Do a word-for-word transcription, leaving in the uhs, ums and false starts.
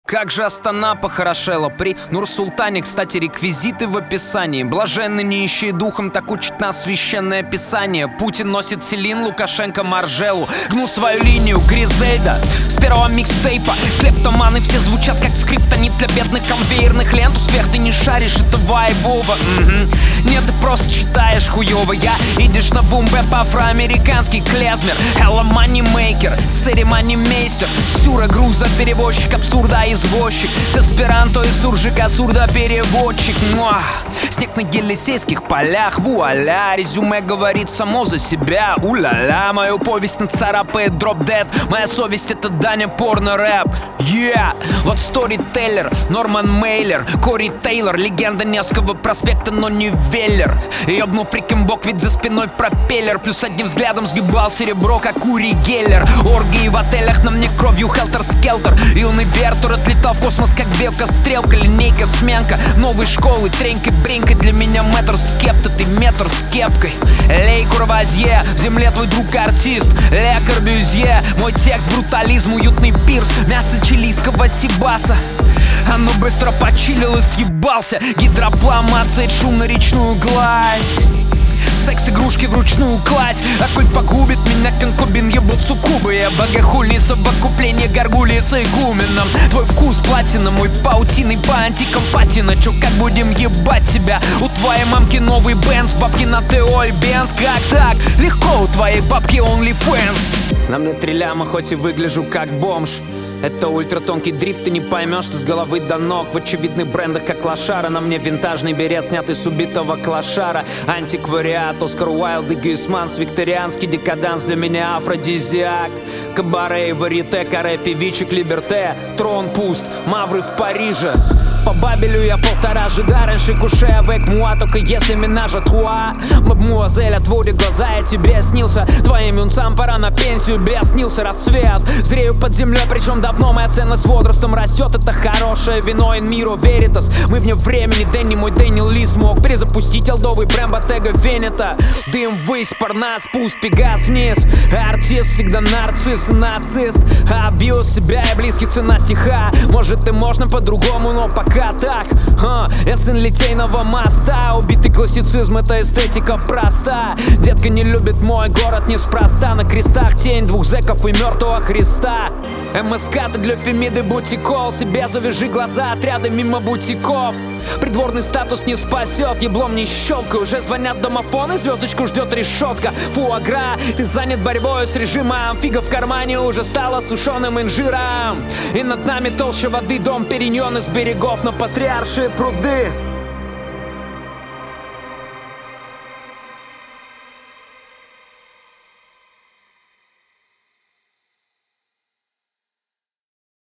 Как же Астана похорошела при Нур-Султане. Кстати, реквизиты в описании. Блаженны нищие духом, так учит нас священное писание. Путин носит Селин, Лукашенко Маржелу. Гну свою линию, Гризельда с первого микстейпа. Клептоманы все звучат как скриптонит для бедных конвейерных лент. Успех ты не шаришь, это вайбово. Угу. Нет, ты просто читаешь хуёво. Я идешь на бум-бэп, афроамериканский клезмер. Hello moneymaker, церемонимейстер. Сюра, груза, перевозчик, абсурда, извозчик. С эсперанто и суржика, сурдопереводчик. Муа. Снег на Елисейских полях, вуаля. Резюме говорит само за себя, уля-ля. Мою повесть нацарапает Drop Dead. Моя совесть — это Даня порно-рэп. Yeah! Вот сторителлер, Норман Мейлер, Кори Тейлор, легенда Невского проспекта, но не Веллер. Ёбнул фрикин бок, ведь за спиной пропеллер. Плюс одним взглядом сгибал серебро, как Ури Геллер. Оргии в отелях, на мне кровью хелтер-скелтер. Юный Вертур отлетал в космос, как белка-стрелка. Линейка, сменка, новой школы, тренькой-бренькой. Для меня метр скепта, ты метр с кепкой. Лей Курвазье, в земле твой друг-артист. Ле Корбюзье, мой текст брутализм, уютный пирс. Мясо чилийского сибаса. Оно быстро почилил и съебался. Гидроплан мацает шум на речную гладь. Секс-игрушки вручную кладь. А коль погубит меня конкубин, ебут суккубы. Я богохульный совокупление горгульи с игуменом. Твой вкус платина, мой паутиный по антикам патина. Чё, как будем ебать тебя? У твоей мамки новый Бенз, бабки на ТО и Бенз. Как так? Легко, у твоей бабки OnlyFans. На мне три ляма, хоть и выгляжу как бомж. Это ультратонкий дрип, ты не поймешь, что с головы до ног. В очевидных брендах, как лошара. На мне винтажный берет, снятый с убитого клошара. Антиквариат, Оскар Уайлд и Гюйсманс. Викторианский декаданс, для меня афродизиак. Кабаре и варьете, каре, певичек, либерте. Трон пуст, мавры в Париже. По Бабелю я полтора жида. Раньше куше avec moi, только если менажа труа. Мадмуазель, отводи глаза, я тебе снился. Твоим юнцам пора на пенсию, без снился рассвет. Зрею под землей, причем давно моя ценность с возрастом растет. Это хорошее вино, in miro veritas. Мы вне времени, Дэнни, мой Дэниел Ли смог перезапустить олдовый бренд Bottega Veneta. Дым ввысь, парна спуск, пегас вниз. Артист всегда нарцисс, нацист. Абьюз себя и близкий, цена стиха. Может и можно по-другому, но пока так, а, я сын Литейного моста. Убитый классицизм, это эстетика проста. Детка не любит мой город неспроста. На крестах тень двух зэков и мертвого Христа. МСК, ты для Фемиды бутикол. Себе завяжи глаза, отряды мимо бутиков. Придворный статус не спасет, еблом не щелкай. Уже звонят домофоны, звездочку ждет решетка. Фуагра, ты занят борьбой с режимом. Фига в кармане уже стала сушеным инжиром. И над нами толще воды, дом Периньон из берегов. Но патриаршие пруды